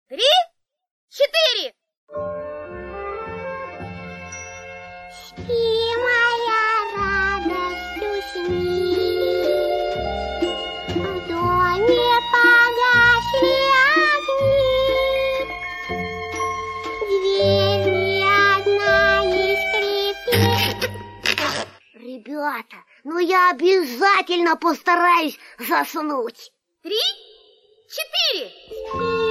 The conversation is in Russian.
3, 4. Спи, моя радость, усни. В доме погасли огни. Дверь ни одна не скрипит. Ребята, ну я обязательно постараюсь заснуть. 3, 4. Спи.